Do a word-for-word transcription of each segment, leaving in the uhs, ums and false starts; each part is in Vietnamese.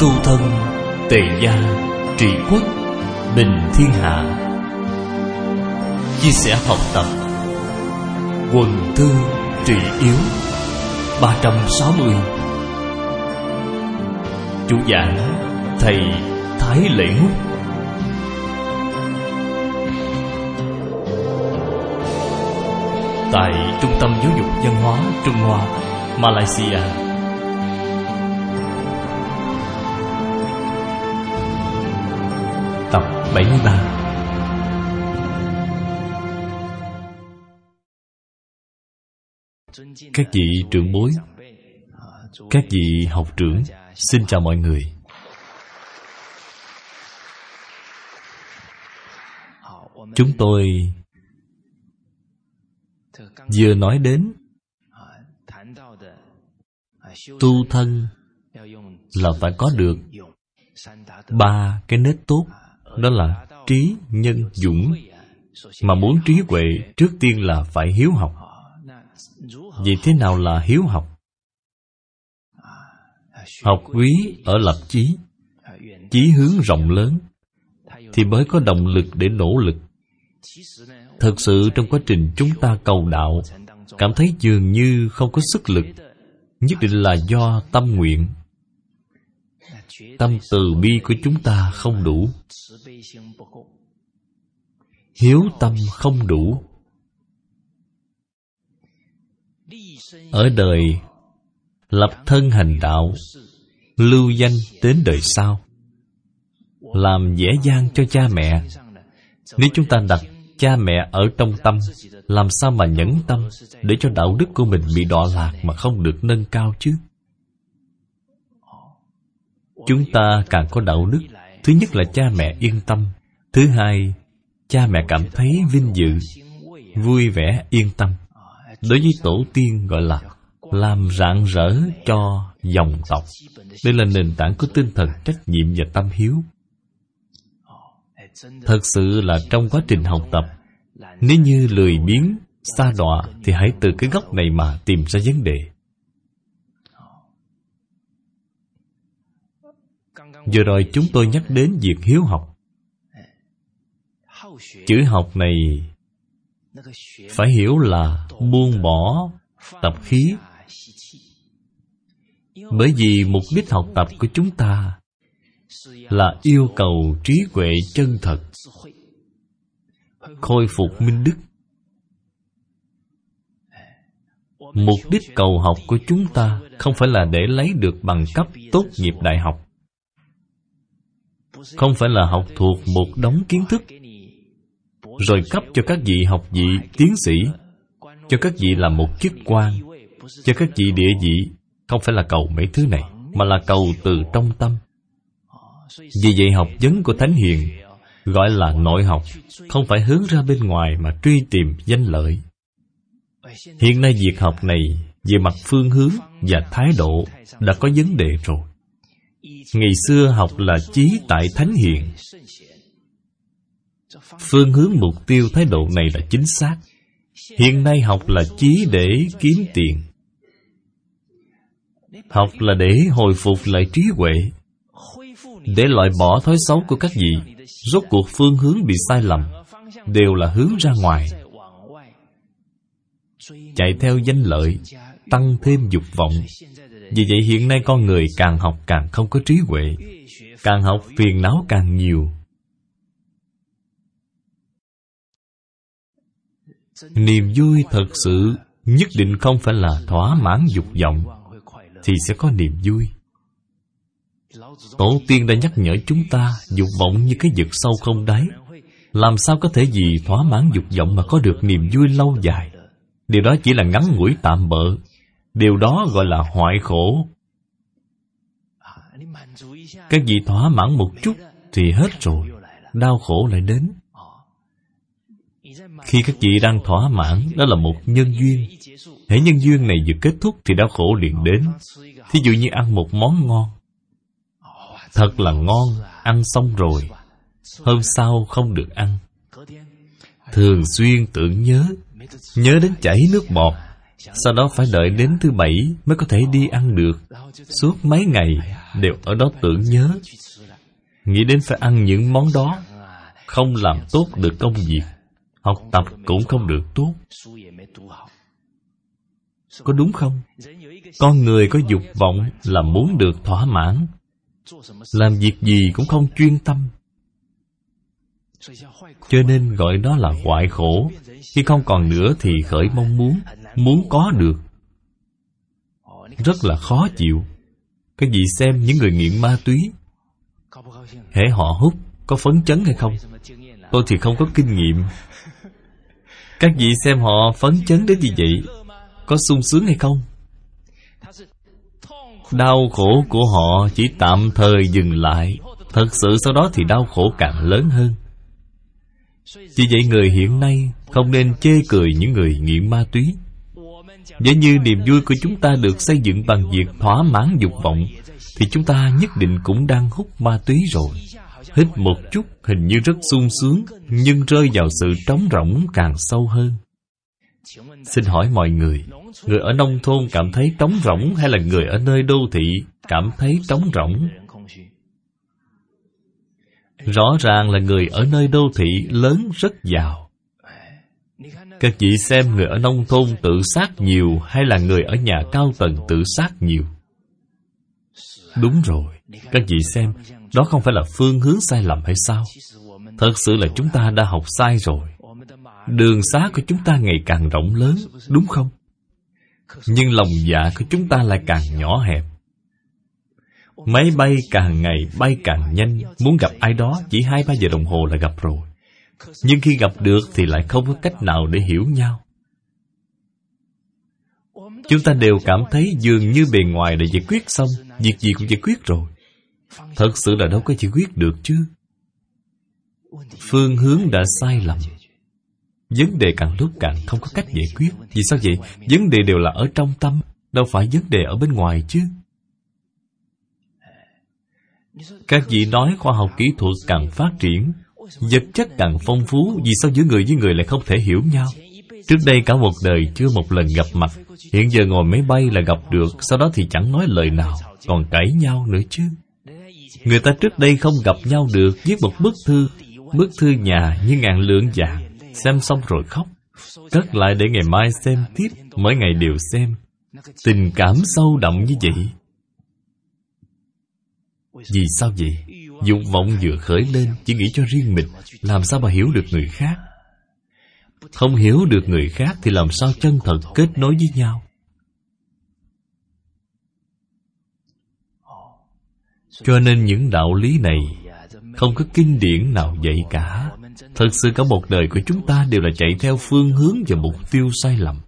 tu thân, tề gia, trị quốc, bình thiên hạ. Chia sẻ học tập, quần thư trị yếu. Ba trăm sáu mươi. Chủ giảng thầy Thái Lễ Ngúc. Tại Trung tâm Giáo dục Văn hóa Trung Hoa, Malaysia. Tập bảy mươi ba. Các vị trưởng bối, các vị học trưởng, xin chào mọi người. Chúng tôi vừa nói đến tu thân là phải có được ba cái nết tốt, đó là trí, nhân, dũng. Mà muốn trí huệ, trước tiên là phải hiếu học. Vậy thế nào là hiếu học? Học quý ở lập chí, chí hướng rộng lớn, thì mới có động lực để nỗ lực. Thật sự trong quá trình chúng ta cầu đạo, cảm thấy dường như không có sức lực, nhất định là do tâm nguyện. Tâm từ bi của chúng ta không đủ, hiếu tâm không đủ. Ở đời lập thân hành đạo, lưu danh đến đời sau, làm dễ dàng cho cha mẹ. Nếu chúng ta đặt cha mẹ ở trong tâm, làm sao mà nhẫn tâm để cho đạo đức của mình bị đọa lạc mà không được nâng cao chứ? Chúng ta càng có đạo đức, thứ nhất là cha mẹ yên tâm, thứ hai, cha mẹ cảm thấy vinh dự, vui vẻ, yên tâm. Đối với tổ tiên gọi là làm rạng rỡ cho dòng tộc. Đây là nền tảng của tinh thần trách nhiệm và tâm hiếu. Thật sự là trong quá trình học tập, nếu như lười biếng, sa đọa, thì hãy từ cái góc này mà tìm ra vấn đề. Vừa rồi chúng tôi nhắc đến việc hiếu học. Chữ học này phải hiểu là buông bỏ tập khí. Bởi vì mục đích học tập của chúng ta là yêu cầu trí huệ chân thật, khôi phục minh đức. Mục đích cầu học của chúng ta không phải là để lấy được bằng cấp tốt nghiệp đại học, không phải là học thuộc một đống kiến thức rồi cấp cho các vị học vị tiến sĩ, cho các vị làm một chức quan, cho các vị địa vị. Không phải là cầu mấy thứ này, mà là cầu từ trong tâm. Vì vậy học vấn của Thánh Hiền gọi là nội học, không phải hướng ra bên ngoài mà truy tìm danh lợi. Hiện nay việc học này về mặt phương hướng và thái độ đã có vấn đề rồi. Ngày xưa học là chí tại Thánh Hiền. Phương hướng mục tiêu thái độ này là chính xác. Hiện nay học là chí để kiếm tiền. Học là để hồi phục lại trí huệ, để loại bỏ thói xấu của các vị. Rốt cuộc phương hướng bị sai lầm đều là hướng ra ngoài, chạy theo danh lợi, tăng thêm dục vọng. Vì vậy hiện nay con người càng học càng không có trí huệ, càng học phiền não càng nhiều. Niềm vui thật sự nhất định không phải là thỏa mãn dục vọng thì sẽ có niềm vui. Tổ tiên đã nhắc nhở chúng ta, dục vọng như cái vực sâu không đáy. Làm sao có thể vì thỏa mãn dục vọng mà có được niềm vui lâu dài? Điều đó chỉ là ngắn ngủi tạm bợ. Điều đó gọi là hoại khổ. Các vị thỏa mãn một chút thì hết rồi, đau khổ lại đến. Khi các vị đang thỏa mãn, đó là một nhân duyên. Hễ nhân duyên này vừa kết thúc thì đau khổ liền đến. Thí dụ như ăn một món ngon, thật là ngon, ăn xong rồi, hôm sau không được ăn. Thường xuyên tưởng nhớ, nhớ đến chảy nước bọt. Sau đó phải đợi đến thứ bảy mới có thể đi ăn được. Suốt mấy ngày đều ở đó tưởng nhớ, nghĩ đến phải ăn những món đó, không làm tốt được công việc, học tập cũng không được tốt. Có đúng không? Con người có dục vọng là muốn được thỏa mãn, làm việc gì cũng không chuyên tâm, cho nên gọi đó là hoại khổ. Khi không còn nữa thì khởi mong muốn, muốn có được, rất là khó chịu. Các vị xem những người nghiện ma túy, hễ họ hút có phấn chấn hay không? Tôi thì không có kinh nghiệm. Các vị xem họ phấn chấn đến như vậy, có sung sướng hay không? Đau khổ của họ chỉ tạm thời dừng lại, thật sự sau đó thì đau khổ càng lớn hơn. Vì vậy người hiện nay không nên chê cười những người nghiện ma túy. Nếu như niềm vui của chúng ta được xây dựng bằng việc thỏa mãn dục vọng, thì chúng ta nhất định cũng đang hút ma túy rồi. Hít một chút hình như rất sung sướng, nhưng rơi vào sự trống rỗng càng sâu hơn. Xin hỏi mọi người, người ở nông thôn cảm thấy trống rỗng hay là người ở nơi đô thị cảm thấy trống rỗng? Rõ ràng là người ở nơi đô thị lớn rất giàu. Các vị xem người ở nông thôn tự sát nhiều hay là người ở nhà cao tầng tự sát nhiều? Đúng rồi, các vị xem, đó không phải là phương hướng sai lầm hay sao? Thật sự là chúng ta đã học sai rồi. Đường xá của chúng ta ngày càng rộng lớn, đúng không? Nhưng lòng dạ của chúng ta lại càng nhỏ hẹp. Máy bay càng ngày bay càng nhanh, muốn gặp ai đó chỉ hai ba giờ đồng hồ là gặp rồi. Nhưng khi gặp được thì lại không có cách nào để hiểu nhau. Chúng ta đều cảm thấy dường như bề ngoài đã giải quyết xong, việc gì cũng giải quyết rồi. Thật sự là đâu có giải quyết được chứ. Phương hướng đã sai lầm. Vấn đề càng lúc càng không có cách giải quyết. Vì sao vậy? Vấn đề đều là ở trong tâm, đâu phải vấn đề ở bên ngoài chứ. Các vị nói khoa học kỹ thuật càng phát triển, vật chất càng phong phú, vì sao giữa người với người lại không thể hiểu nhau? Trước đây cả một đời chưa một lần gặp mặt, hiện giờ ngồi máy bay là gặp được, sau đó thì chẳng nói lời nào, còn cãi nhau nữa chứ. Người ta trước đây không gặp nhau được, viết một bức thư, bức thư nhà như ngàn lượng vàng, xem xong rồi khóc, cất lại để ngày mai xem tiếp, mỗi ngày đều xem. Tình cảm sâu đậm như vậy. Vì sao vậy? Dục vọng vừa khởi lên, chỉ nghĩ cho riêng mình, làm sao mà hiểu được người khác? Không hiểu được người khác thì làm sao chân thật kết nối với nhau? Cho nên những đạo lý này không có kinh điển nào dạy cả. Thật sự cả một đời của chúng ta đều là chạy theo phương hướng và mục tiêu sai lầm.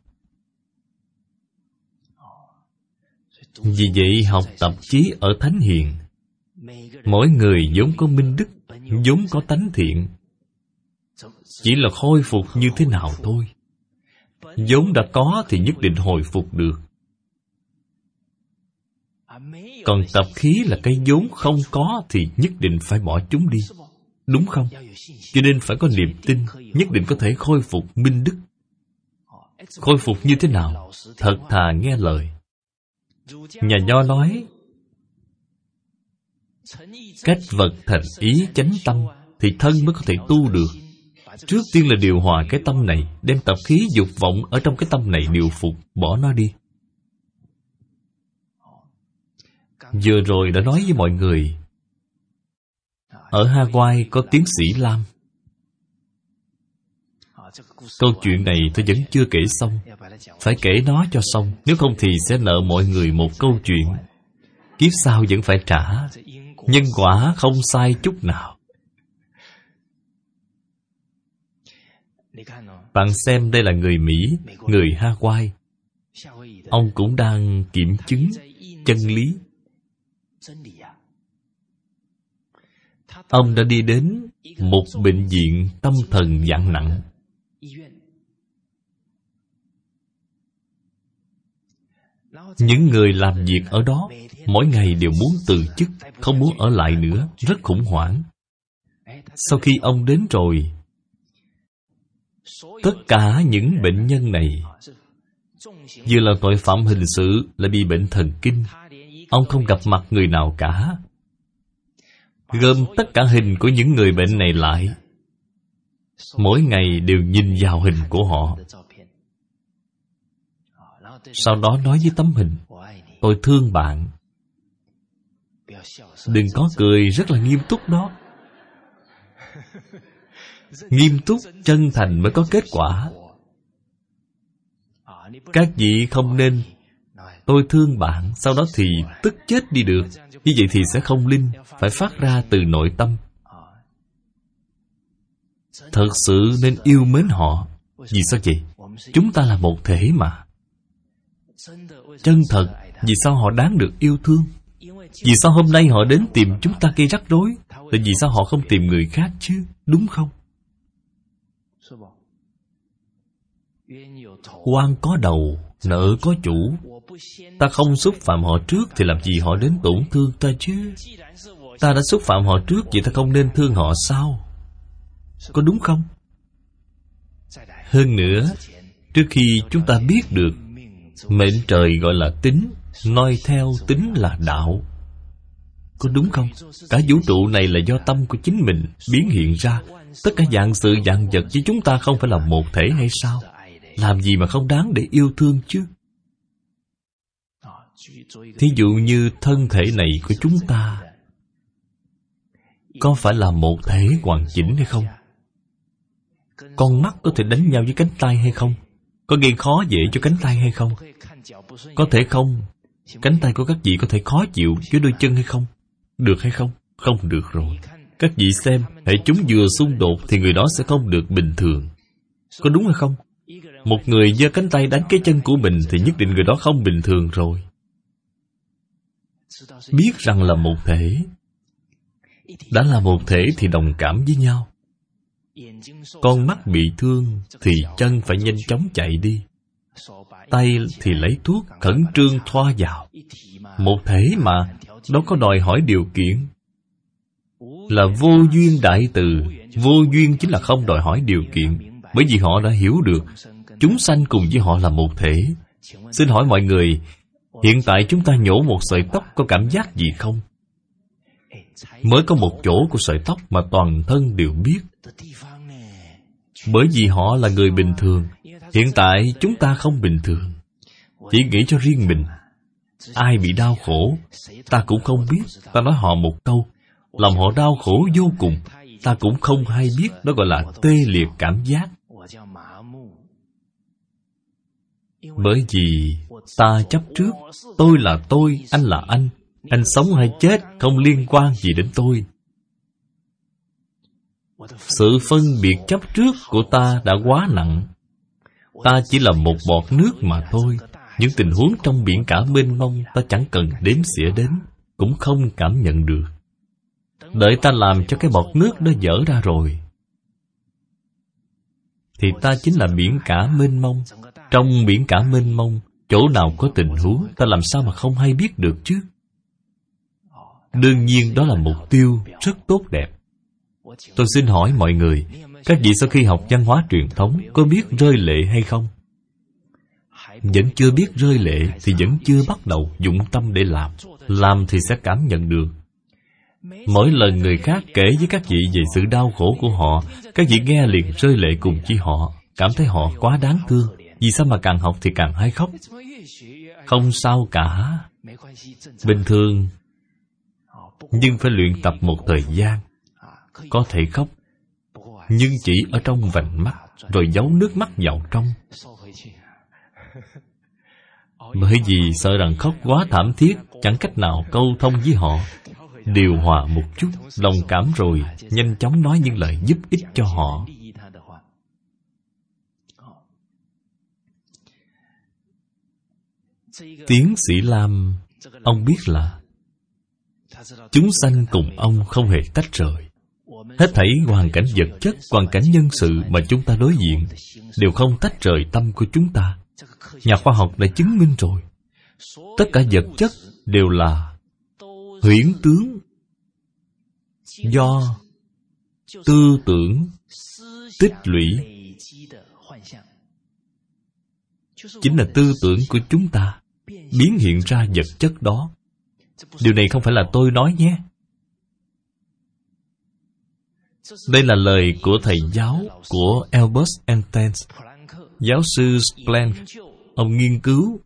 Vì vậy học tập chí ở Thánh Hiền, mỗi người vốn có minh đức, vốn có tánh thiện, chỉ là khôi phục như thế nào thôi. Vốn đã có thì nhất định hồi phục được. Còn tập khí là cái vốn không có thì nhất định phải bỏ chúng đi, đúng không? Cho nên phải có niềm tin, nhất định có thể khôi phục minh đức. Khôi phục như thế nào? Thật thà nghe lời. Nhà Nho nói, cách vật thành ý chánh tâm thì thân mới có thể tu được. Trước tiên là điều hòa cái tâm này, đem tập khí dục vọng ở trong cái tâm này điều phục, bỏ nó đi. Vừa rồi đã nói với mọi người, ở Hawaii có tiến sĩ Lam. Câu chuyện này tôi vẫn chưa kể xong, phải kể nó cho xong, nếu không thì sẽ nợ mọi người một câu chuyện. Kiếp sau vẫn phải trả. Nhân quả không sai chút nào. Bạn xem đây là người Mỹ, người Hawaii. Ông cũng đang kiểm chứng chân lý. Ông đã đi đến một bệnh viện tâm thần dạng nặng. Những người làm việc ở đó mỗi ngày đều muốn từ chức, không muốn ở lại nữa, rất khủng hoảng. Sau khi ông đến rồi, tất cả những bệnh nhân này vừa là tội phạm hình sự, lại bị bệnh thần kinh, Ông không gặp mặt người nào cả. Gom tất cả hình của những người bệnh này lại, mỗi ngày đều nhìn vào hình của họ. Sau đó nói với tấm hình: tôi thương bạn. Đừng có cười, rất là nghiêm túc đó. Nghiêm túc, chân thành mới có kết quả. Các vị không nên tôi thương bạn, sau đó thì tức chết đi được. Như vậy thì sẽ không linh, phải phát ra từ nội tâm. Thật sự nên yêu mến họ. Vì sao vậy? Chúng ta là một thể mà. Chân thật, vì sao họ đáng được yêu thương? Vì sao hôm nay họ đến tìm chúng ta gây rắc rối? Tại vì sao họ không tìm người khác chứ? Đúng không? Oan có đầu, nợ có chủ. Ta không xúc phạm họ trước thì làm gì họ đến tổn thương ta chứ? Ta đã xúc phạm họ trước, vậy ta không nên thương họ sao? Có đúng không? Hơn nữa, trước khi chúng ta biết được mệnh trời gọi là tính, noi theo tính là đạo, có đúng không? Cả vũ trụ này là do tâm của chính mình biến hiện ra. Tất cả vạn sự vạn vật với chúng ta không phải là một thể hay sao? Làm gì mà không đáng để yêu thương chứ? Thí dụ như thân thể này của chúng ta có phải là một thể hoàn chỉnh hay không? Con mắt có thể đánh nhau với cánh tay hay không? Có gây khó dễ cho cánh tay hay không? Có thể không? Cánh tay của các vị có thể khó chịu với đôi chân hay không? Được hay không? Không được rồi. Các vị xem, hễ chúng vừa xung đột thì người đó sẽ không được bình thường. Có đúng hay không? Một người giơ cánh tay đánh cái chân của mình thì nhất định người đó không bình thường rồi. Biết rằng là một thể, đã là một thể thì đồng cảm với nhau. Con mắt bị thương thì chân phải nhanh chóng chạy đi, tay thì lấy thuốc khẩn trương thoa vào. Một thể mà, đâu có đòi hỏi điều kiện. Là vô duyên đại từ. Vô duyên chính là không đòi hỏi điều kiện. Bởi vì họ đã hiểu được chúng sanh cùng với họ là một thể. Xin hỏi mọi người, hiện tại chúng ta nhổ một sợi tóc có cảm giác gì không? Mới có một chỗ của sợi tóc mà toàn thân đều biết. Bởi vì họ là người bình thường. Hiện tại chúng ta không bình thường. Chỉ nghĩ cho riêng mình. Ai bị đau khổ ta cũng không biết. Ta nói họ một câu, làm họ đau khổ vô cùng, ta cũng không hay biết. Đó gọi là tê liệt cảm giác. Bởi vì ta chấp trước, tôi là tôi, anh là anh. Anh sống hay chết không liên quan gì đến tôi. Sự phân biệt chấp trước của ta đã quá nặng. Ta chỉ là một bọt nước mà thôi. Những tình huống trong biển cả mênh mông ta chẳng cần đếm xỉa đến, cũng không cảm nhận được. Đợi ta làm cho cái bọt nước đó vỡ ra rồi thì ta chính là biển cả mênh mông. Trong biển cả mênh mông, chỗ nào có tình huống, ta làm sao mà không hay biết được chứ? Đương nhiên đó là mục tiêu rất tốt đẹp. Tôi xin hỏi mọi người, các vị sau khi học văn hóa truyền thống có biết rơi lệ hay không? Vẫn chưa biết rơi lệ thì vẫn chưa bắt đầu dụng tâm để làm. Làm thì sẽ cảm nhận được. Mỗi lần người khác kể với các vị về sự đau khổ của họ, các vị nghe liền rơi lệ cùng với họ, cảm thấy họ quá đáng thương. Vì sao mà càng học thì càng hay khóc? Không sao cả, bình thường. Nhưng phải luyện tập một thời gian. Có thể khóc, nhưng chỉ ở trong vành mắt, rồi giấu nước mắt vào trong. Bởi vì sợ rằng khóc quá thảm thiết, chẳng cách nào câu thông với họ. Điều hòa một chút, đồng cảm rồi nhanh chóng nói những lời giúp ích cho họ. Tiến sĩ Lam, ông biết là chúng sanh cùng ông không hề tách rời. Hết thảy hoàn cảnh vật chất, hoàn cảnh nhân sự mà chúng ta đối diện đều không tách rời tâm của chúng ta. Nhà khoa học đã chứng minh rồi. Tất cả vật chất đều là huyễn tướng do tư tưởng tích lũy. Chính là tư tưởng của chúng ta biến hiện ra vật chất đó. Điều này không phải là tôi nói nhé. Đây là lời của thầy giáo của Albert Einstein, giáo sư Planck. Ông nghiên cứu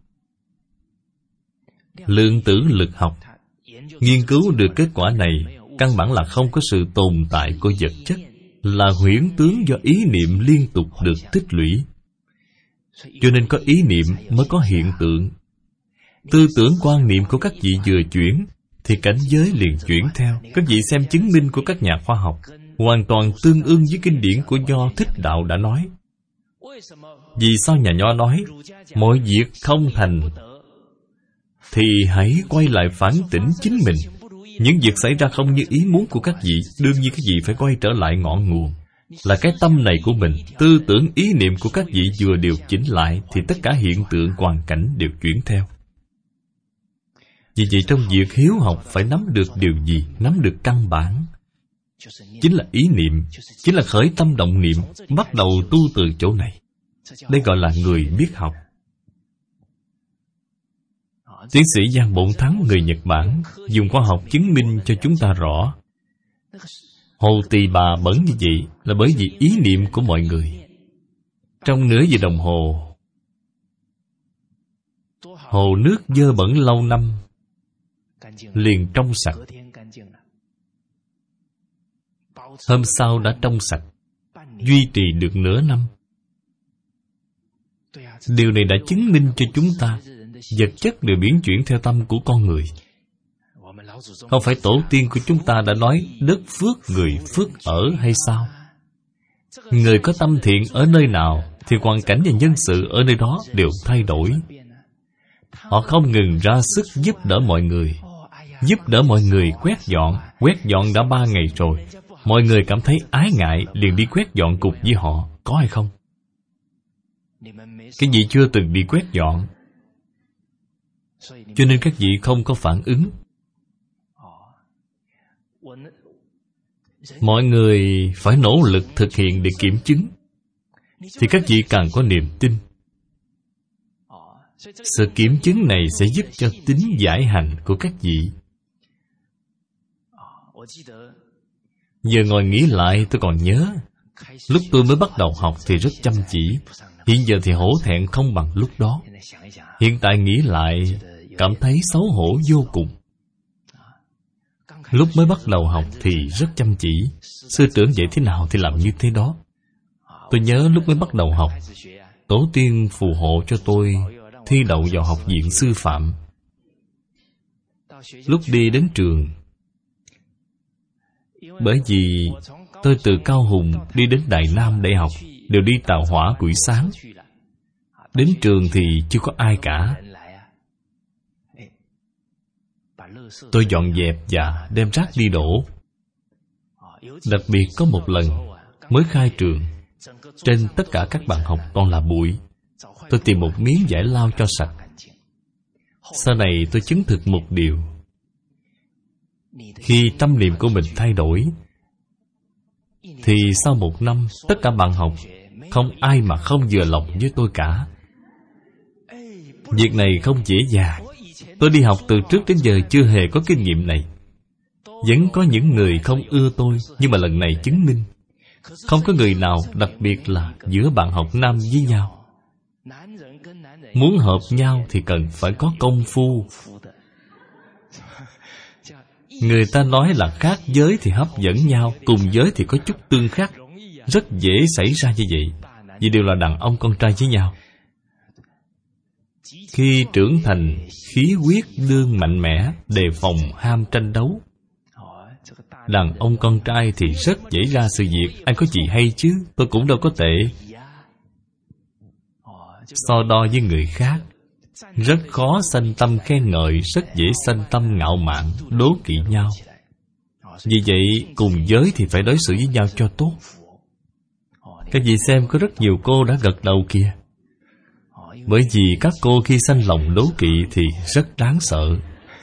lượng tử lực học. Nghiên cứu được kết quả này, căn bản là không có sự tồn tại của vật chất, là huyễn tướng do ý niệm liên tục được tích lũy. Cho nên có ý niệm mới có hiện tượng. Tư tưởng quan niệm của các vị vừa chuyển, thì cảnh giới liền chuyển theo. Các vị xem chứng minh của các nhà khoa học, hoàn toàn tương ưng với kinh điển của Nho Thích Đạo đã nói. Vì sao nhà Nho nói mọi việc không thành thì hãy quay lại phản tỉnh chính mình. Những việc xảy ra không như ý muốn của các vị, đương nhiên các vị phải quay trở lại ngọn nguồn, là cái tâm này của mình. Tư tưởng ý niệm của các vị vừa điều chỉnh lại, thì tất cả hiện tượng hoàn cảnh đều chuyển theo. Vì vậy trong việc hiếu học phải nắm được điều gì? Nắm được căn bản, chính là ý niệm, chính là khởi tâm động niệm. Bắt đầu tu từ chỗ này. Đây gọi là người biết học. Tiến sĩ Giang Bổn Thắng người Nhật Bản dùng khoa học chứng minh cho chúng ta rõ, hồ Tỳ Bà bẩn như vậy là bởi vì ý niệm của mọi người. Trong nửa giờ đồng hồ, hồ nước dơ bẩn lâu năm liền trong sạch, hôm sau đã trong sạch, duy trì được nửa năm. Điều này đã chứng minh cho chúng ta vật chất đều biến chuyển theo tâm của con người. Không phải tổ tiên của chúng ta đã nói đất phước người phước ở hay sao? Người có tâm thiện ở nơi nào thì hoàn cảnh và nhân sự ở nơi đó đều thay đổi. Họ không ngừng ra sức giúp đỡ mọi người, giúp đỡ mọi người quét dọn. Quét dọn đã ba ngày rồi, mọi người cảm thấy ái ngại, liền đi quét dọn cùng với họ. Có hay không? Cái gì chưa từng đi quét dọn, cho nên các vị không có phản ứng. Mọi người phải nỗ lực thực hiện để kiểm chứng, thì các vị càng có niềm tin. Sự kiểm chứng này sẽ giúp cho tính giải hành của các vị. Giờ ngồi nghĩ lại tôi còn nhớ, lúc tôi mới bắt đầu học thì rất chăm chỉ. Hiện giờ thì hổ thẹn không bằng lúc đó. Hiện tại nghĩ lại cảm thấy xấu hổ vô cùng. Lúc mới bắt đầu học thì rất chăm chỉ, sư trưởng dạy thế nào thì làm như thế đó. Tôi nhớ lúc mới bắt đầu học, tổ tiên phù hộ cho tôi thi đậu vào học viện sư phạm. Lúc đi đến trường, bởi vì tôi từ Cao Hùng đi đến Đài Nam Đại học đều đi tàu hỏa buổi sáng. Đến trường thì chưa có ai cả. Tôi dọn dẹp và đem rác đi đổ. Đặc biệt có một lần mới khai trường, trên tất cả các bàn học toàn là bụi. Tôi tìm một miếng vải lau cho sạch. Sau này tôi chứng thực một điều, khi tâm niệm của mình thay đổi, thì sau một năm tất cả bạn học không ai mà không vừa lòng với tôi cả. Việc này không dễ dàng. Tôi đi học từ trước đến giờ chưa hề có kinh nghiệm này. Vẫn có những người không ưa tôi, nhưng mà lần này chứng minh không có người nào, đặc biệt là giữa bạn học nam với nhau. Muốn hợp nhau thì cần phải có công phu. Người ta nói là khác giới thì hấp dẫn nhau, cùng giới thì có chút tương khắc. Rất dễ xảy ra như vậy, vì đều là đàn ông con trai với nhau. Khi trưởng thành, khí huyết đương mạnh mẽ, đề phòng ham tranh đấu. Đàn ông con trai thì rất dễ ra sự việc. Anh có gì hay chứ, tôi cũng đâu có tệ. So đo với người khác, rất khó sanh tâm khen ngợi, rất dễ sanh tâm ngạo mạn, đố kỵ nhau. Vì vậy, cùng giới thì phải đối xử với nhau cho tốt. Các vị xem có rất nhiều cô đã gật đầu kìa. Bởi vì các cô khi sanh lòng đố kỵ thì rất đáng sợ.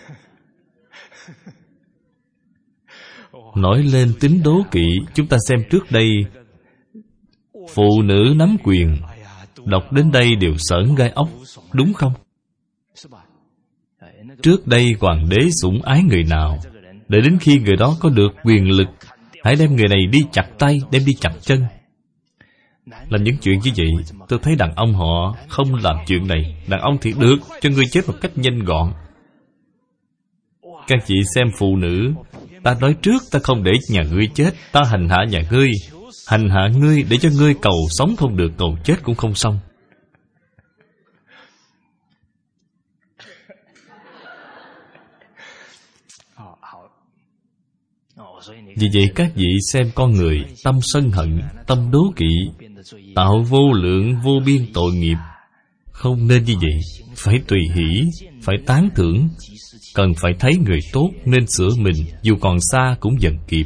Nói lên tính đố kỵ, chúng ta xem trước đây, phụ nữ nắm quyền, đọc đến đây đều sởn gai ốc, đúng không? Trước đây hoàng đế sủng ái người nào, để đến khi người đó có được quyền lực, hãy đem người này đi chặt tay, đem đi chặt chân. Làm những chuyện như vậy, tôi thấy đàn ông họ không làm chuyện này. Đàn ông thì được, cho người chết một cách nhanh gọn. Các chị xem phụ nữ, ta nói trước ta không để nhà ngươi chết, ta hành hạ nhà ngươi, hành hạ ngươi để cho ngươi cầu sống không được, cầu chết cũng không xong. Vì vậy các vị xem con người tâm sân hận, tâm đố kỵ, tạo vô lượng vô biên tội nghiệp. Không nên như vậy. Phải tùy hỷ, phải tán thưởng. Cần phải thấy người tốt nên sửa mình, dù còn xa cũng dần kịp.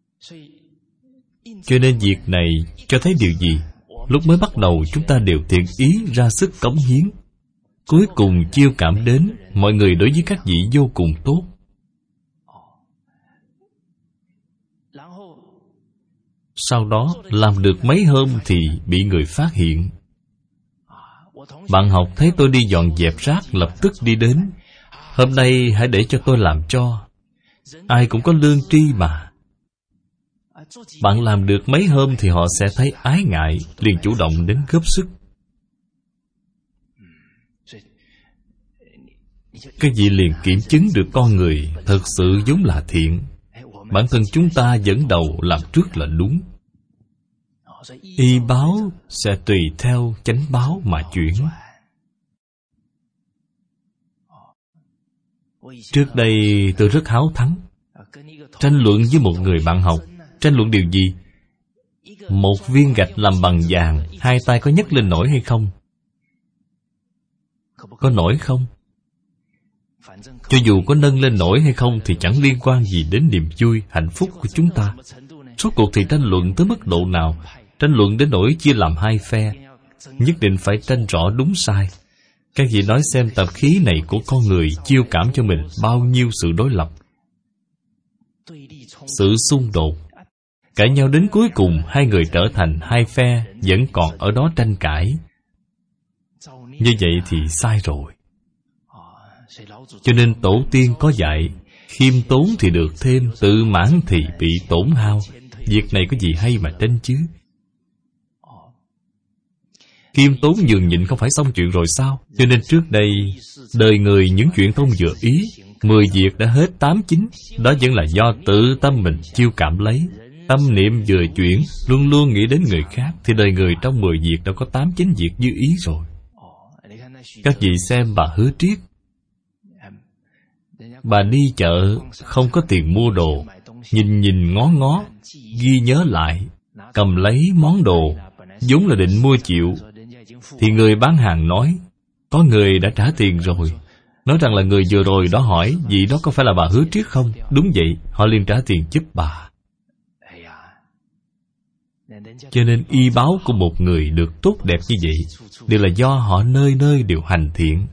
Cho nên việc này cho thấy điều gì? Lúc mới bắt đầu chúng ta đều thiện ý ra sức cống hiến, cuối cùng chiêu cảm đến, mọi người đối với các vị vô cùng tốt. Sau đó làm được mấy hôm thì bị người phát hiện. Bạn học thấy tôi đi dọn dẹp rác, lập tức đi đến. Hôm nay hãy để cho tôi làm cho. Ai cũng có lương tri mà. Bạn làm được mấy hôm thì họ sẽ thấy ái ngại, liền chủ động đến góp sức. Các vị liền kiểm chứng được con người thật sự vốn là thiện. Bản thân chúng ta dẫn đầu làm trước là đúng. Y báo sẽ tùy theo chánh báo mà chuyển. Trước đây tôi rất háo thắng, tranh luận với một người bạn học. Tranh luận điều gì? Một viên gạch làm bằng vàng, hai tay có nhấc lên nổi hay không? Có nổi không? Cho dù có nâng lên nổi hay không thì chẳng liên quan gì đến niềm vui, hạnh phúc của chúng ta. Rốt cuộc thì tranh luận tới mức độ nào? Tranh luận đến nỗi chia làm hai phe, nhất định phải tranh rõ đúng sai. Các vị nói xem tập khí này của con người chiêu cảm cho mình bao nhiêu sự đối lập, sự xung đột. Cãi nhau đến cuối cùng hai người trở thành hai phe, vẫn còn ở đó tranh cãi. Như vậy thì sai rồi. Cho nên tổ tiên có dạy, khiêm tốn thì được thêm, tự mãn thì bị tổn hao. Việc này có gì hay mà tranh chứ? Khiêm tốn nhường nhịn không phải xong chuyện rồi sao? Cho nên trước đây đời người những chuyện không vừa ý, mười việc đã hết tám chín. Đó vẫn là do tự tâm mình chiêu cảm lấy. Tâm niệm vừa chuyển, luôn luôn nghĩ đến người khác, thì đời người trong mười việc đã có tám chín việc như ý rồi. Các vị xem bà Hứa Triết. Bà đi chợ không có tiền mua đồ, nhìn nhìn ngó ngó, ghi nhớ lại, cầm lấy món đồ vốn là định mua chịu, thì người bán hàng nói có người đã trả tiền rồi. Nói rằng là người vừa rồi đó hỏi vị đó có phải là bà Hứa Triết không? Đúng vậy, họ liền trả tiền giúp bà. Cho nên y báo của một người được tốt đẹp như vậy đều là do họ nơi nơi đều hành thiện.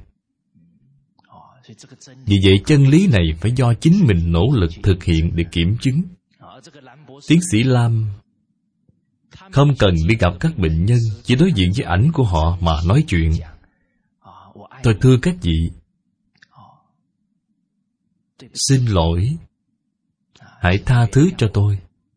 Vì vậy chân lý này phải do chính mình nỗ lực thực hiện để kiểm chứng. Tiến sĩ Lam không cần đi gặp các bệnh nhân, chỉ đối diện với ảnh của họ mà nói chuyện. Tôi thưa các vị, xin lỗi, hãy tha thứ cho tôi.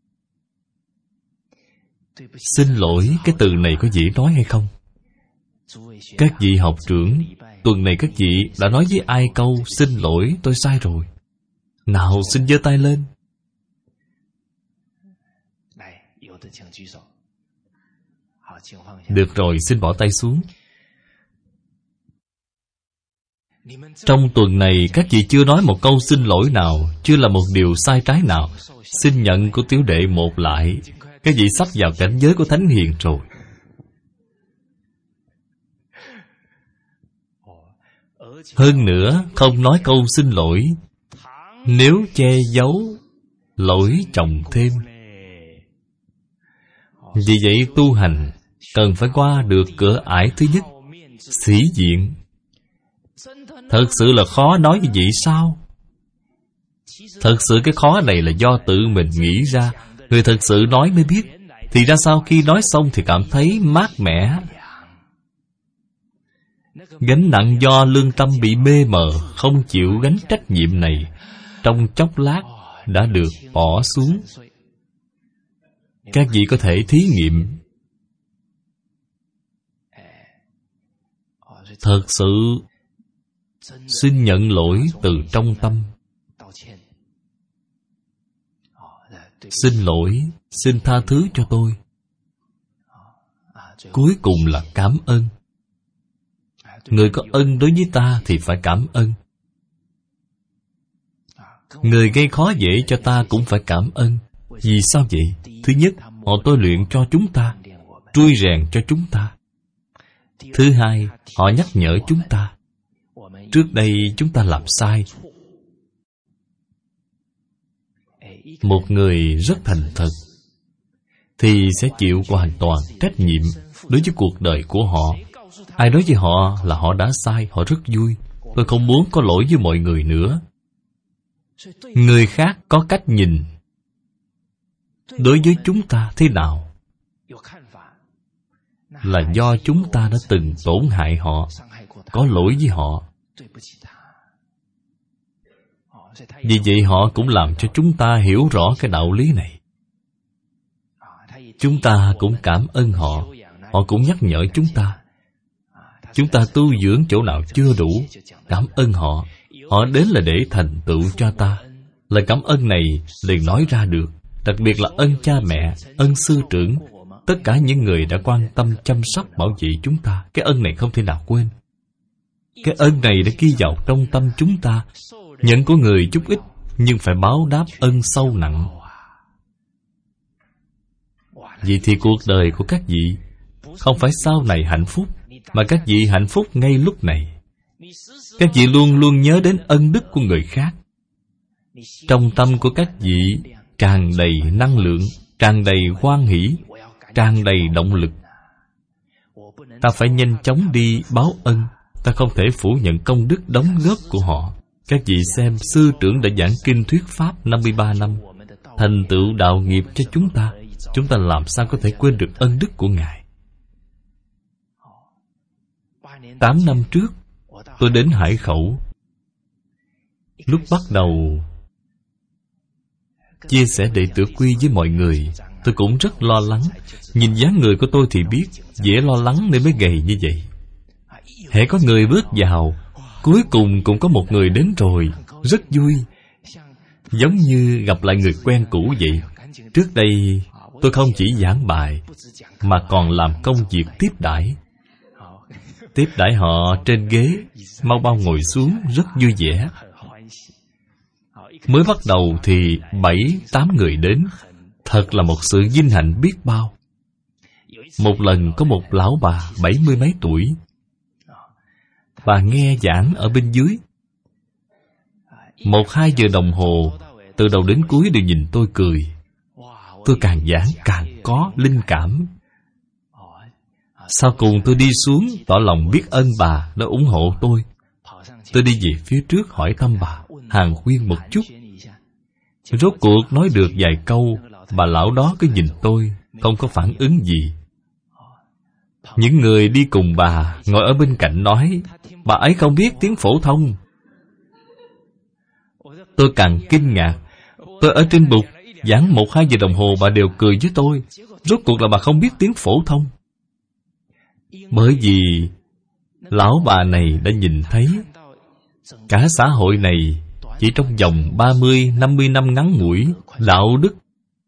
Xin lỗi, cái từ này có dễ nói hay không? Các vị học trưởng, tuần này các vị đã nói với ai câu xin lỗi tôi sai rồi? Nào xin giơ tay lên. Được rồi, xin bỏ tay xuống. Trong tuần này các vị chưa nói một câu xin lỗi nào, chưa là một điều sai trái nào. Xin nhận của tiểu đệ một lại. Các vị sắp vào cảnh giới của thánh hiền rồi. Hơn nữa, không nói câu xin lỗi, nếu che giấu, lỗi chồng thêm. Vì vậy tu hành cần phải qua được cửa ải thứ nhất, sĩ diện. Thật sự là khó nói như vậy sao? Thật sự cái khó này là do tự mình nghĩ ra. Người thật sự nói mới biết. Thì ra sau khi nói xong thì cảm thấy mát mẻ. Gánh nặng do lương tâm bị mê mờ, không chịu gánh trách nhiệm này, trong chốc lát đã được bỏ xuống. Các vị có thể thí nghiệm. Thật sự xin nhận lỗi từ trong tâm. Xin lỗi, xin tha thứ cho tôi. Cuối cùng là cảm ơn. Người có ân đối với ta thì phải cảm ơn. Người gây khó dễ cho ta cũng phải cảm ơn. Vì sao vậy? Thứ nhất, họ tôi luyện cho chúng ta, trui rèn cho chúng ta. Thứ hai, họ nhắc nhở chúng ta. Trước đây chúng ta làm sai. Một người rất thành thật thì sẽ chịu hoàn toàn trách nhiệm đối với cuộc đời của họ. Ai nói với họ là họ đã sai, họ rất vui. Tôi không muốn có lỗi với mọi người nữa. Người khác có cách nhìn đối với chúng ta thế nào là do chúng ta đã từng tổn hại họ, có lỗi với họ. Vì vậy họ cũng làm cho chúng ta hiểu rõ cái đạo lý này. Chúng ta cũng cảm ơn họ. Họ cũng nhắc nhở chúng ta. Chúng ta tu dưỡng chỗ nào chưa đủ, cảm ơn họ. Họ đến là để thành tựu cho ta. Lời cảm ơn này liền nói ra được. Đặc biệt là ơn cha mẹ, ơn sư trưởng, tất cả những người đã quan tâm chăm sóc bảo vệ chúng ta. Cái ơn này không thể nào quên. Cái ơn này đã ghi vào trong tâm chúng ta. Nhận của người chút ít, nhưng phải báo đáp ơn sâu nặng. Vậy thì cuộc đời của các vị không phải sau này hạnh phúc, mà các vị hạnh phúc ngay lúc này. Các vị luôn luôn nhớ đến ân đức của người khác. Trong tâm của các vị tràn đầy năng lượng, tràn đầy hoan hỷ, tràn đầy động lực. Ta phải nhanh chóng đi báo ân. Ta không thể phủ nhận công đức đóng góp của họ. Các vị xem, sư trưởng đã giảng kinh thuyết pháp năm mươi ba năm, thành tựu đạo nghiệp cho chúng ta. Chúng ta làm sao có thể quên được ân đức của Ngài? Tám năm trước, tôi đến Hải Khẩu. Lúc bắt đầu chia sẻ đệ tử quy với mọi người, tôi cũng rất lo lắng. Nhìn dáng người của tôi thì biết dễ lo lắng nên mới gầy như vậy. Hễ có người bước vào, cuối cùng cũng có một người đến rồi, rất vui, giống như gặp lại người quen cũ vậy. Trước đây tôi không chỉ giảng bài mà còn làm công việc tiếp đãi. Tiếp đãi họ trên ghế, mau mau ngồi xuống, rất vui vẻ. Mới bắt đầu thì bảy, tám người đến. Thật là một sự vinh hạnh biết bao. Một lần có một lão bà bảy mươi mấy tuổi. Bà nghe giảng ở bên dưới. Một hai giờ đồng hồ, từ đầu đến cuối đều nhìn tôi cười. Tôi càng giảng càng có linh cảm. Sau cùng tôi đi xuống, tỏ lòng biết ơn bà đã ủng hộ tôi. Tôi đi về phía trước hỏi thăm bà, hàn khuyên một chút. Rốt cuộc nói được vài câu, bà lão đó cứ nhìn tôi, không có phản ứng gì. Những người đi cùng bà ngồi ở bên cạnh nói, bà ấy không biết tiếng phổ thông. Tôi càng kinh ngạc. Tôi ở trên bục giảng một hai giờ đồng hồ, bà đều cười với tôi. Rốt cuộc là bà không biết tiếng phổ thông. Bởi vì lão bà này đã nhìn thấy cả xã hội này chỉ trong vòng ba mươi, năm mươi năm ngắn ngủi, đạo đức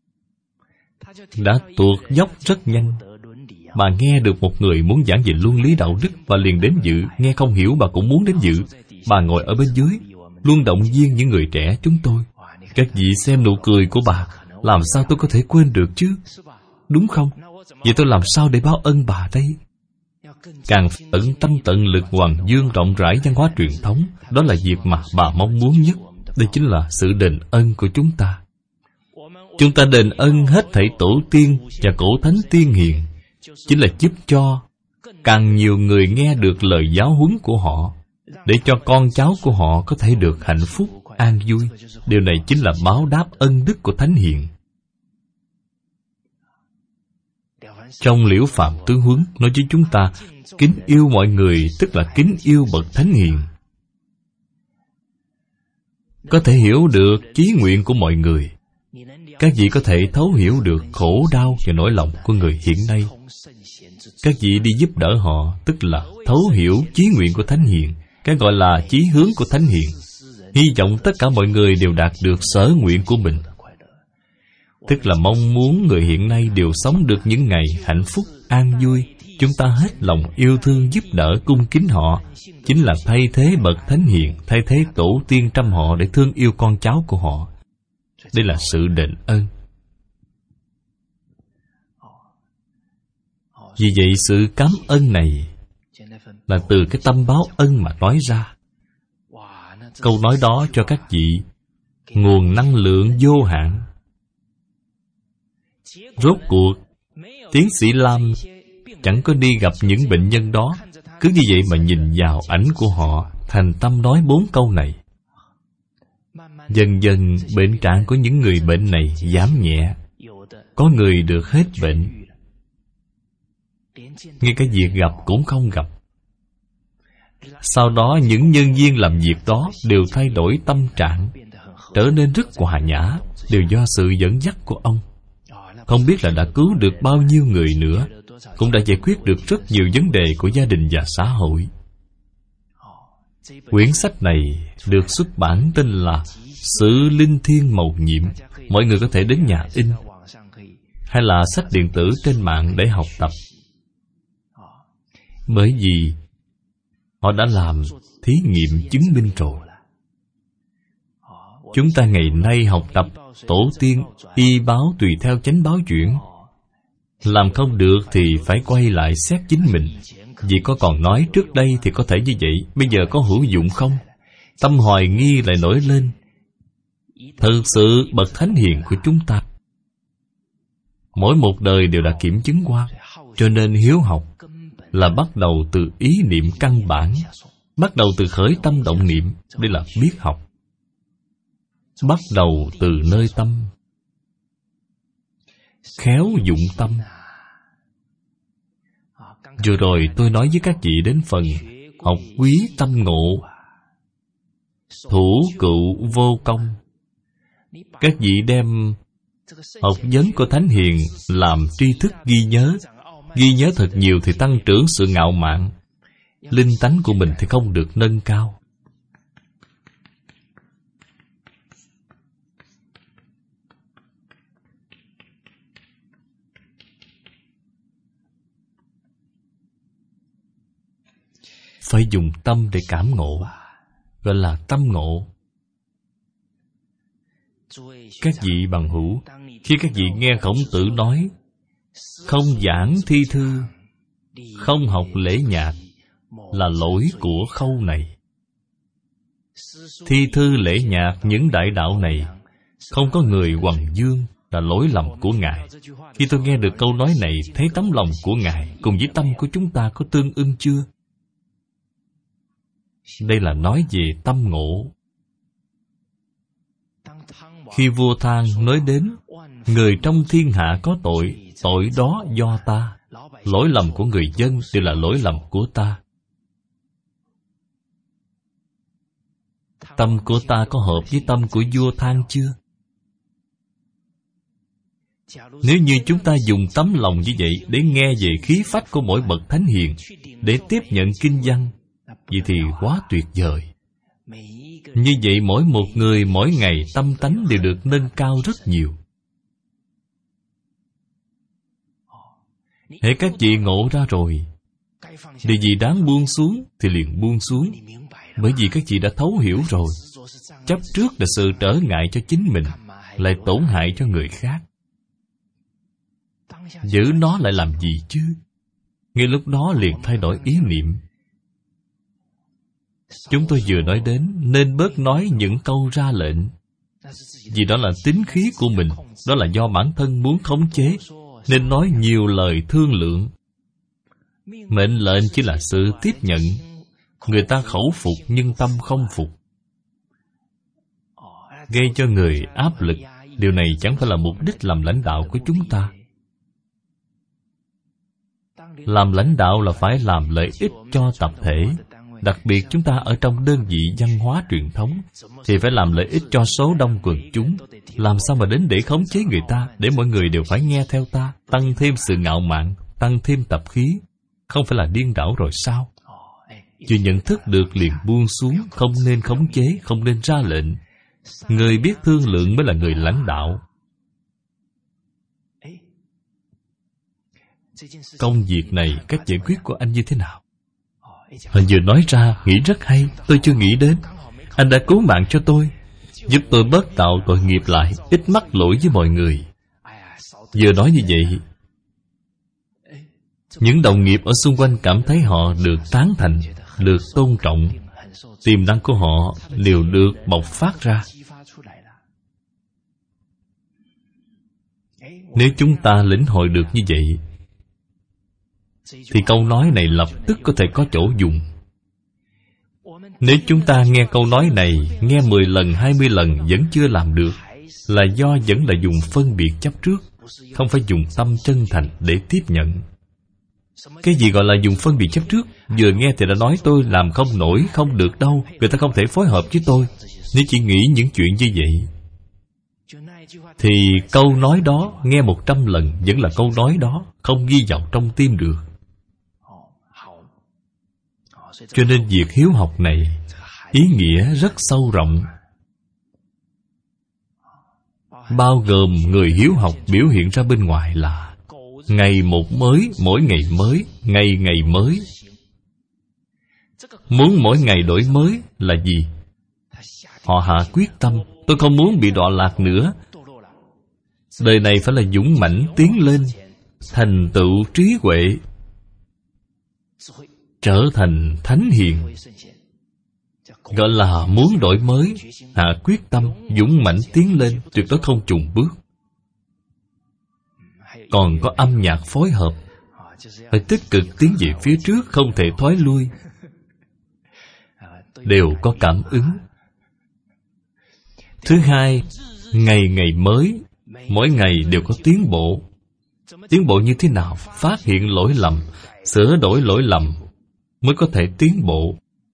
đã tuột dốc rất nhanh. Bà nghe được một người muốn giảng về luân lý đạo đức và liền đến dự. Nghe không hiểu bà cũng muốn đến dự. Bà ngồi ở bên dưới, luôn động viên những người trẻ chúng tôi. Các vị xem nụ cười của bà, làm sao tôi có thể quên được chứ? Đúng không? Vậy tôi làm sao để báo ơn bà đây? Càng tận tâm tận lực hoàng dương rộng rãi văn hóa truyền thống. Đó là việc mà bà mong muốn nhất. Đây chính là sự đền ơn của chúng ta. Chúng ta đền ơn hết thảy tổ tiên và cổ thánh tiên hiền, chính là giúp cho càng nhiều người nghe được lời giáo huấn của họ, để cho con cháu của họ có thể được hạnh phúc, an vui. Điều này chính là báo đáp ân đức của thánh hiền. Trong Liễu Phạm Tướng Huấn nói với chúng ta, kính yêu mọi người tức là kính yêu bậc thánh hiền. Có thể hiểu được chí nguyện của mọi người, các vị có thể thấu hiểu được khổ đau và nỗi lòng của người hiện nay. Các vị đi giúp đỡ họ, tức là thấu hiểu chí nguyện của thánh hiền, cái gọi là chí hướng của thánh hiền. Hy vọng tất cả mọi người đều đạt được sở nguyện của mình, tức là mong muốn người hiện nay đều sống được những ngày hạnh phúc, an vui. Chúng ta hết lòng yêu thương giúp đỡ cung kính họ, chính là thay thế bậc thánh hiền, thay thế tổ tiên trăm họ để thương yêu con cháu của họ. Đây là sự đền ơn. Vì vậy sự cảm ơn này là từ cái tâm báo ân mà nói ra. Câu nói đó cho các vị nguồn năng lượng vô hạn. Rốt cuộc tiến sĩ Lam chẳng có đi gặp những bệnh nhân đó, cứ như vậy mà nhìn vào ảnh của họ, thành tâm nói bốn câu này. Dần dần bệnh trạng của những người bệnh này giảm nhẹ, có người được hết bệnh, ngay cả việc gặp cũng không gặp. Sau đó những nhân viên làm việc đó đều thay đổi tâm trạng, trở nên rất hòa nhã, đều do sự dẫn dắt của ông. Không biết là đã cứu được bao nhiêu người nữa, cũng đã giải quyết được rất nhiều vấn đề của gia đình và xã hội. Quyển sách này được xuất bản tên là Sự Linh Thiêng Mầu Nhiệm. Mọi người có thể đến nhà in hay là sách điện tử trên mạng để học tập. Bởi vì họ đã làm thí nghiệm chứng minh rồi. Chúng ta ngày nay học tập tổ tiên, y báo tùy theo chánh báo chuyển. Làm không được thì phải quay lại xét chính mình. Vì có còn nói trước đây thì có thể như vậy, bây giờ có hữu dụng không? Tâm hoài nghi lại nổi lên. Thực sự bậc thánh hiền của chúng ta mỗi một đời đều đã kiểm chứng qua. Cho nên hiếu học là bắt đầu từ ý niệm căn bản, bắt đầu từ khởi tâm động niệm. Đây là biết học. Bắt đầu từ nơi tâm, khéo dụng tâm. Vừa rồi tôi nói với các vị đến phần học quý tâm ngộ, thủ cựu vô công. Các vị đem học vấn của thánh hiền làm tri thức ghi nhớ. Ghi nhớ thật nhiều thì tăng trưởng sự ngạo mạn, linh tánh của mình thì không được nâng cao. Phải dùng tâm để cảm ngộ, gọi là tâm ngộ. Các vị bằng hữu, khi các vị nghe Khổng Tử nói không giảng thi thư, không học lễ nhạc là lỗi của khâu này. Thi thư lễ nhạc những đại đạo này không có người hoằng dương là lỗi lầm của Ngài. Khi tôi nghe được câu nói này, thấy tấm lòng của Ngài cùng với tâm của chúng ta có tương ưng chưa? Đây là nói về tâm ngộ. Khi vua Thang nói đến người trong thiên hạ có tội, tội đó do ta, lỗi lầm của người dân đều là lỗi lầm của ta. Tâm của ta có hợp với tâm của vua Thang chưa? Nếu như chúng ta dùng tấm lòng như vậy để nghe về khí phách của mỗi bậc thánh hiền, để tiếp nhận kinh văn, vậy thì quá tuyệt vời. Như vậy mỗi một người mỗi ngày tâm tánh đều được nâng cao rất nhiều. Hễ các vị ngộ ra rồi, điều gì đáng buông xuống thì liền buông xuống. Bởi vì các vị đã thấu hiểu rồi. Chấp trước là sự trở ngại cho chính mình, lại tổn hại cho người khác. Giữ nó lại làm gì chứ? Ngay lúc đó liền thay đổi ý niệm. Chúng tôi vừa nói đến nên bớt nói những câu ra lệnh, vì đó là tính khí của mình, đó là do bản thân muốn khống chế, nên nói nhiều lời thương lượng. Mệnh lệnh chỉ là sự tiếp nhận. Người ta khẩu phục nhưng tâm không phục, gây cho người áp lực. Điều này chẳng phải là mục đích làm lãnh đạo của chúng ta. Làm lãnh đạo là phải làm lợi ích cho tập thể. Đặc biệt chúng ta ở trong đơn vị văn hóa truyền thống thì phải làm lợi ích cho số đông quần chúng. Làm sao mà đến để khống chế người ta, để mọi người đều phải nghe theo ta, tăng thêm sự ngạo mạn, tăng thêm tập khí? Không phải là điên đảo rồi sao? Chưa nhận thức được liền buông xuống, không nên khống chế, không nên ra lệnh. Người biết thương lượng mới là người lãnh đạo. Công việc này, cách giải quyết của anh như thế nào? Anh vừa nói ra, nghĩ rất hay, tôi chưa nghĩ đến. Anh đã cứu mạng cho tôi, giúp tôi bớt tạo tội nghiệp lại, ít mắc lỗi với mọi người. Vừa nói như vậy, những đồng nghiệp ở xung quanh cảm thấy họ được tán thành, được tôn trọng, tiềm năng của họ đều được bộc phát ra. Nếu chúng ta lĩnh hội được như vậy, thì câu nói này lập tức có thể có chỗ dùng. Nếu chúng ta nghe câu nói này, nghe mười lần, hai mươi lần vẫn chưa làm được, là do vẫn là dùng phân biệt chấp trước, không phải dùng tâm chân thành để tiếp nhận. Cái gì gọi là dùng phân biệt chấp trước? Vừa nghe thì đã nói tôi làm không nổi, không được đâu, người ta không thể phối hợp với tôi. Nếu chỉ nghĩ những chuyện như vậy, thì câu nói đó nghe một trăm lần vẫn là câu nói đó, không ghi vào trong tim được. Cho nên việc hiếu học này ý nghĩa rất sâu rộng, bao gồm người hiếu học biểu hiện ra bên ngoài là ngày một mới, mỗi ngày mới, ngày ngày mới. Muốn mỗi ngày đổi mới là gì? Họ hạ quyết tâm, tôi không muốn bị đọa lạc nữa. Đời này phải là dũng mãnh tiến lên, thành tựu trí huệ, trở thành thánh hiền. Gọi là muốn đổi mới, hạ quyết tâm, dũng mãnh tiến lên, tuyệt đối không chùn bước. Còn có âm nhạc phối hợp, phải tích cực tiến về phía trước, không thể thoái lui. Đều có cảm ứng. Thứ hai, ngày ngày mới, mỗi ngày đều có tiến bộ. Tiến bộ như thế nào? Phát hiện lỗi lầm, sửa đổi lỗi lầm mới có thể tiến bộ.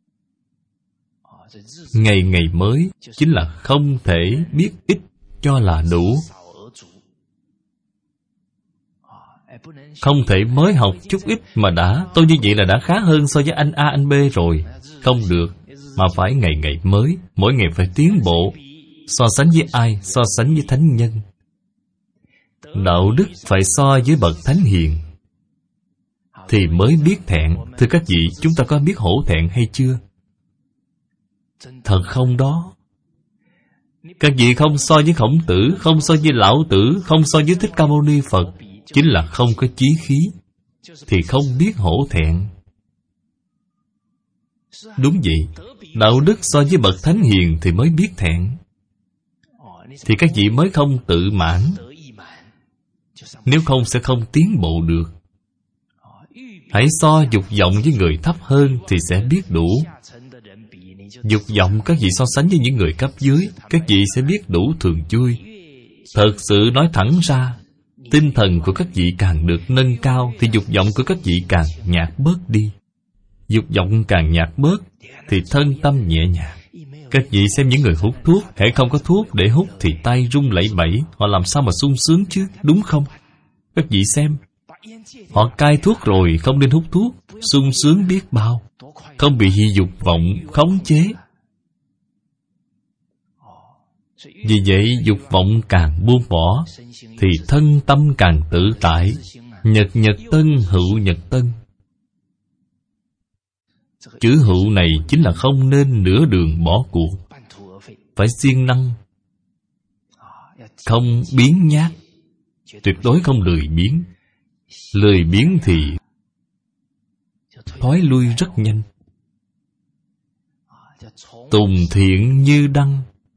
Ngày ngày mới chính là không thể biết ít cho là đủ. Không thể mới học chút ít mà đã tôi như vậy là đã khá hơn so với anh A, anh B rồi. Không được, mà phải ngày ngày mới, mỗi ngày phải tiến bộ. So sánh với ai? So sánh với thánh nhân. Đạo đức phải so với bậc thánh hiền thì mới biết thẹn. Thưa các vị, chúng ta có biết hổ thẹn hay chưa? Thật không đó. Các vị không so với Khổng Tử, không so với Lão Tử, không so với Thích Ca Mâu Ni Phật, chính là không có chí khí, thì không biết hổ thẹn. Đúng vậy, đạo đức so với bậc thánh hiền thì mới biết thẹn. Thì các vị mới không tự mãn. Nếu không sẽ không tiến bộ được. Hãy so dục vọng với người thấp hơn thì sẽ biết đủ. Dục vọng các vị so sánh với những người cấp dưới, các vị sẽ biết đủ thường vui. Thật sự nói thẳng ra, tinh thần của các vị càng được nâng cao thì dục vọng của các vị càng nhạt bớt đi. Dục vọng càng nhạt bớt thì thân tâm nhẹ nhàng. Các vị xem những người hút thuốc, hễ không có thuốc để hút thì tay run lẩy bẩy, họ làm sao mà sung sướng chứ, đúng không? Các vị xem, họ cai thuốc rồi không nên hút thuốc, sung sướng biết bao, không bị dục vọng khống chế. Vì vậy dục vọng càng buông bỏ thì thân tâm càng tự tại. Nhật nhật tân hữu nhật tân. Chữ hữu này chính là không nên nửa đường bỏ cuộc, phải siêng năng, không biếng nhác, tuyệt đối không lười biếng. Lười biếng thì thoái lui rất nhanh. Tùng thiện như đăng.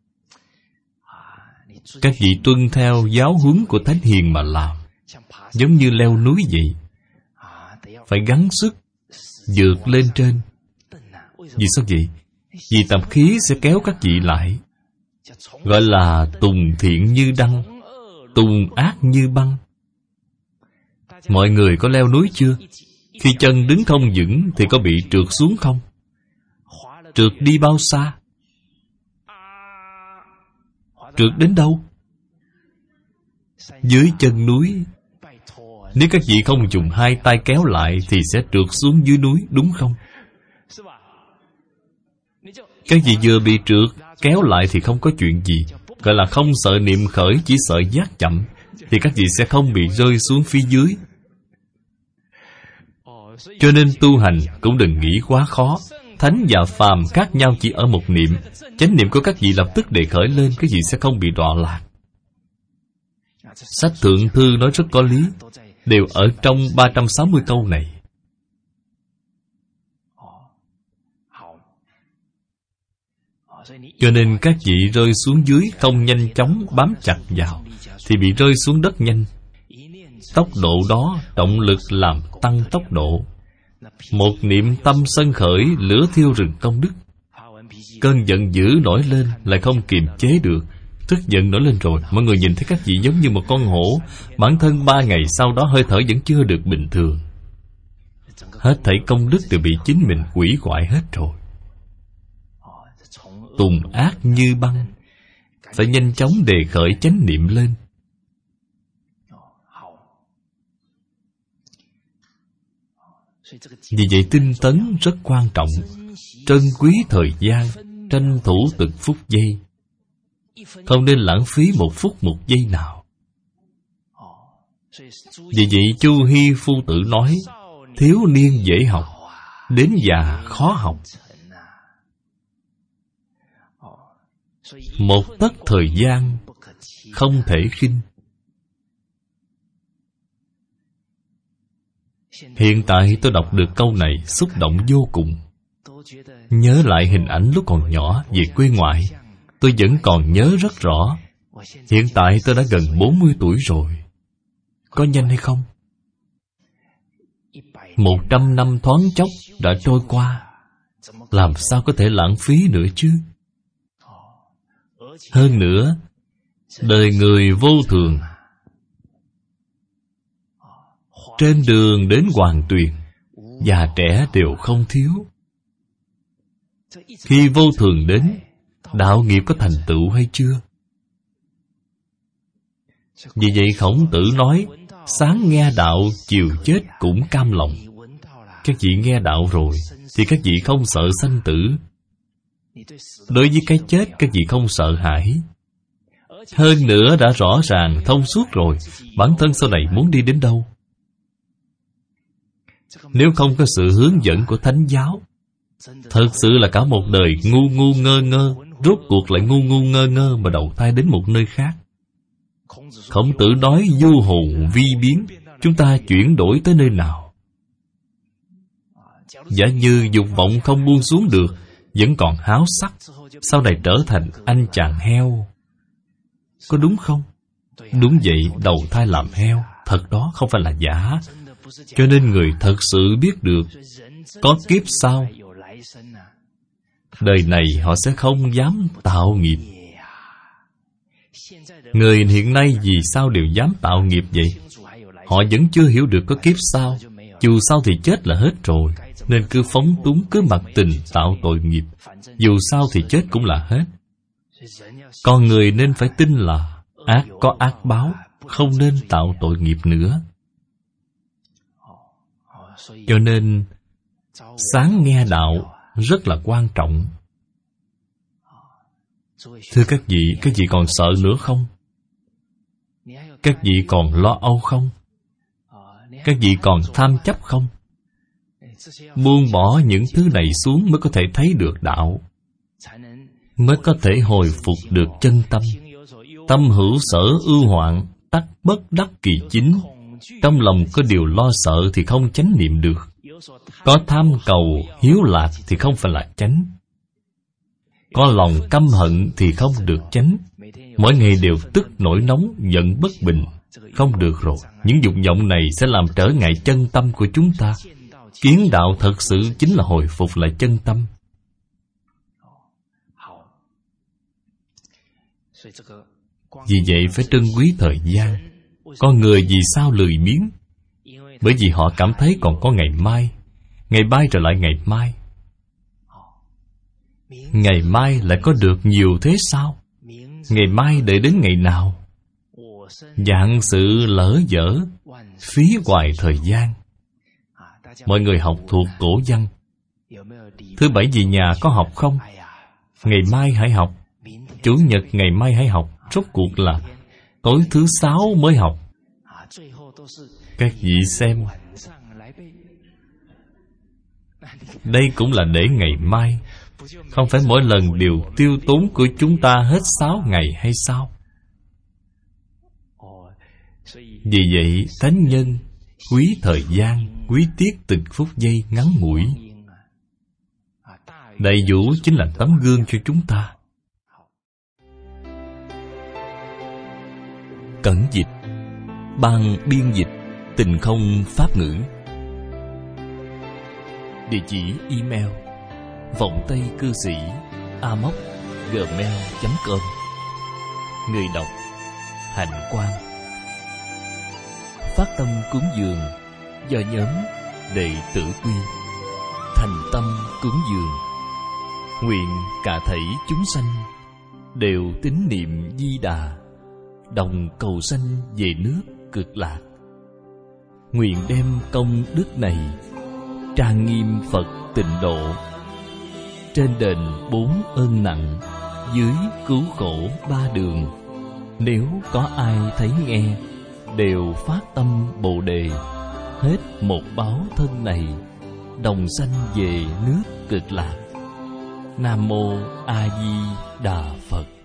Các vị tuân theo giáo huấn của Thánh Hiền mà làm, giống như leo núi vậy, phải gắng sức vượt lên trên. Vì sao vậy? Vì tập khí sẽ kéo các vị lại. Gọi là tùng thiện như đăng, tùng ác như băng. Mọi người có leo núi chưa? Khi chân đứng không vững thì có bị trượt xuống không? Trượt đi bao xa? Trượt đến đâu? Dưới chân núi. Nếu các vị không dùng hai tay kéo lại thì sẽ trượt xuống dưới núi, đúng không? Các vị vừa bị trượt, kéo lại thì không có chuyện gì, gọi là không sợ niệm khởi, chỉ sợ giác chậm, thì các vị sẽ không bị rơi xuống phía dưới. Cho nên tu hành cũng đừng nghĩ quá khó. Thánh và phàm khác nhau chỉ ở một niệm. Chánh niệm của các vị lập tức đề khởi lên, các vị sẽ không bị đọa lạc. Sách Thượng Thư nói rất có lý, đều ở trong ba trăm sáu mươi câu này. Cho nên các vị rơi xuống dưới không nhanh chóng bám chặt vào thì bị rơi xuống đất nhanh. Tốc độ đó động lực làm tăng tốc độ. Một niệm tâm sân khởi, lửa thiêu rừng công đức. Cơn giận dữ nổi lên lại không kiềm chế được. Tức giận nổi lên rồi, mọi người nhìn thấy các vị giống như một con hổ. Bản thân ba ngày sau đó hơi thở vẫn chưa được bình thường. Hết thảy công đức đều bị chính mình hủy hoại hết rồi. Tùng ác như băng, phải nhanh chóng đề khởi chánh niệm lên. Vì vậy tinh tấn rất quan trọng. Trân quý thời gian, tranh thủ từng phút giây, không nên lãng phí một phút một giây nào. Vì vậy Chu Hy Phu Tử nói, thiếu niên dễ học, đến già khó học. Một tấc thời gian không thể khinh. Hiện tại tôi đọc được câu này xúc động vô cùng. Nhớ lại hình ảnh lúc còn nhỏ về quê ngoại, tôi vẫn còn nhớ rất rõ. Hiện tại tôi đã gần bốn mươi tuổi rồi. Có nhanh hay không? Một trăm năm thoáng chốc đã trôi qua, làm sao có thể lãng phí nữa chứ? Hơn nữa, đời người vô thường. Trên đường đến Hoàng Tuyền, già trẻ đều không thiếu. Khi vô thường đến, đạo nghiệp có thành tựu hay chưa? Vì vậy Khổng Tử nói, sáng nghe đạo, chiều chết cũng cam lòng. Các vị nghe đạo rồi thì các vị không sợ sanh tử. Đối với cái chết các vị không sợ hãi. Hơn nữa đã rõ ràng thông suốt rồi, bản thân sau này muốn đi đến đâu. Nếu không có sự hướng dẫn của Thánh giáo, thật sự là cả một đời ngu ngu ngơ ngơ, rốt cuộc lại ngu ngu ngơ ngơ mà đầu thai đến một nơi khác. Khổng Tử nói du hồn vi biến, chúng ta chuyển đổi tới nơi nào? Giả như dục vọng không buông xuống được, vẫn còn háo sắc, sau này trở thành anh chàng heo. Có đúng không? Đúng vậy, đầu thai làm heo, thật đó không phải là giả. Cho nên người thật sự biết được có kiếp sau, đời này họ sẽ không dám tạo nghiệp. Người hiện nay vì sao đều dám tạo nghiệp vậy? Họ vẫn chưa hiểu được có kiếp sau. Dù sao thì chết là hết rồi, nên cứ phóng túng, cứ mặc tình tạo tội nghiệp. Dù sao thì chết cũng là hết. Con người nên phải tin là ác có ác báo, không nên tạo tội nghiệp nữa. Cho nên sáng nghe đạo rất là quan trọng. Thưa các vị, các vị còn sợ nữa không? Các vị còn lo âu không? Các vị còn tham chấp không? Buông bỏ những thứ này xuống mới có thể thấy được đạo, mới có thể hồi phục được chân tâm. Tâm hữu sở ưu hoạn, tắc bất đắc kỳ chính. Trong lòng có điều lo sợ thì không chánh niệm được. Có tham cầu, hiếu lạc thì không phải là chánh. Có lòng căm hận thì không được chánh. Mỗi ngày đều tức nổi nóng, giận bất bình. Không được rồi. Những dục vọng này sẽ làm trở ngại chân tâm của chúng ta. Kiến đạo thật sự chính là hồi phục lại chân tâm. Vì vậy phải trân quý thời gian. Con người vì sao lười biếng? Bởi vì họ cảm thấy còn có ngày mai, ngày mai rồi lại ngày mai. Ngày mai lại có được nhiều thế sao? Ngày mai đợi đến ngày nào? Vạn sự lỡ dở, phí hoài thời gian. Mọi người học thuộc cổ văn. Thứ bảy về nhà có học không? Ngày mai hãy học. Chủ nhật ngày mai hãy học. Rốt cuộc là tối thứ sáu mới học. Các vị xem, đây cũng là để ngày mai. Không phải mỗi lần đều tiêu tốn của chúng ta hết sáu ngày hay sao? Vì vậy, thánh nhân quý thời gian, quý tiết từng phút giây ngắn ngủi. Đại Vũ chính là tấm gương cho chúng ta. Cẩn dịch, ban biên dịch Tình Không Pháp Ngữ. Địa chỉ email vọng tây cư sĩ a m o c gmail chấm com. Người đọc Hạnh Quang. Phát tâm cúng dường do nhóm Đệ Tử Quy. Thành tâm cúng dường, nguyện cả thảy chúng sanh đều tín niệm Di Đà, đồng cầu sanh về nước Cực Lạc. Nguyện đem công đức này trang nghiêm Phật Tịnh Độ, trên đền bốn ơn nặng, dưới cứu khổ ba đường. Nếu có ai thấy nghe, đều phát tâm Bồ Đề, hết một báo thân này, đồng sanh về nước Cực Lạc. Nam Mô A Di Đà Phật.